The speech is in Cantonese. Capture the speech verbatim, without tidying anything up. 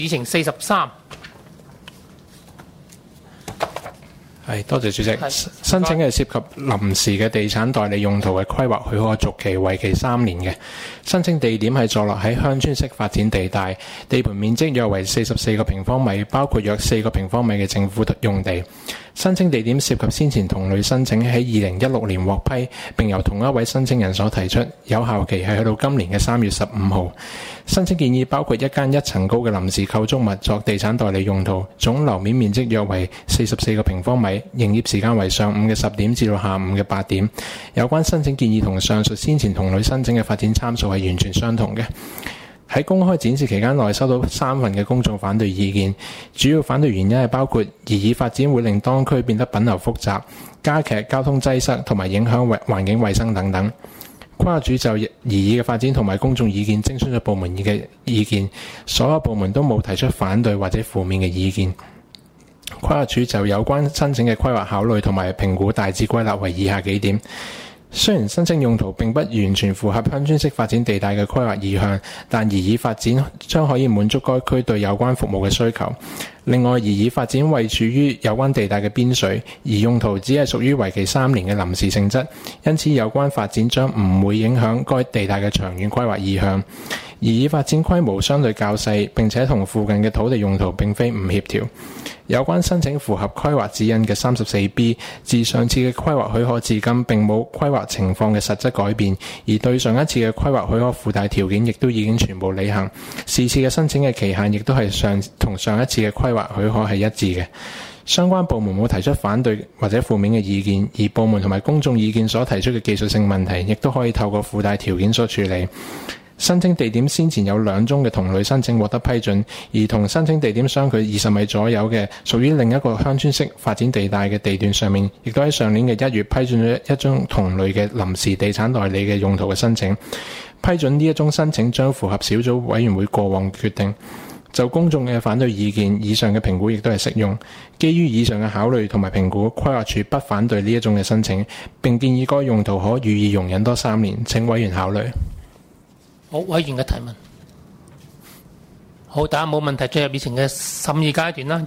議程四十三。 係，多謝主席。申請係涉及臨時嘅地產代理用途嘅規劃許可續期，為期三年嘅。申請地點係坐落喺鄉村式發展地帶，地盤面積約為四十四個平方米，包括約四個平方米嘅政府用地。申請地點涉及先前同類申請喺二零一六年獲批，並由同一位申請人所提出，有效期係去到今年嘅三月十五號。申請建議包括一間一層高嘅臨時構築物作地產代理用途，總樓面面積約為四十四個平方米，營業時間為上午嘅十點至到下午嘅八點。有關申請建議同上述先前同類申請嘅發展參數係完全相同嘅。喺公開展示期間內收到三份嘅公眾反對意見，主要反對原因係包括擬議發展會令當區變得品流複雜、加劇交通擠塞同埋影響環境衛生等等。規劃署就擬議嘅發展同埋公眾意見徵詢咗部門嘅意見，所有部門都冇提出反對或者負面嘅意見。規劃署就有關申請嘅規劃考慮同埋評估大致歸納為以下幾點。雖然申請用途並不完全符合鄉村式發展地帶嘅規劃意向，但擬議發展將可以滿足該區對有關服務嘅需求。另外，擬議發展位處於有關地帶嘅邊陲，而用途只係屬於為期三年嘅臨時性質，因此有關發展將唔會影響該地帶嘅長遠規劃意向。擬議發展規模相對較細，並且同附近嘅土地用途並非唔協調。有關申請符合規劃指引嘅 三十四 B， 自上次嘅規劃許可至今並冇規劃情況嘅實質改變，而對上一次嘅規劃許可附帶條件亦都已經全部履行。是次嘅申請嘅期限亦都係上同上一次嘅規劃許可係一致嘅。相關部門冇提出反對或者負面嘅意見，而部門同埋公眾意見所提出嘅技術性問題亦都可以透過附帶條件所處理。申請地點先前有兩宗嘅同類申請獲得批准，而同申請地點相距二十米左右嘅屬於另一個鄉村式發展地帶嘅地段上面，亦都喺上年嘅一月批准咗一宗同類嘅臨時地產代理嘅用途嘅申請。批准呢一宗申請將符合小組委員會過往決定。就公眾嘅反對意見，以上嘅評估亦都係適用。基於以上嘅考慮同埋評估，規劃署不反對呢一宗嘅申請，並建議該用途可予以容忍多三年。請委員考慮。 好，委員嘅提問。好，大家冇問題，進入議程嘅審議階段啦。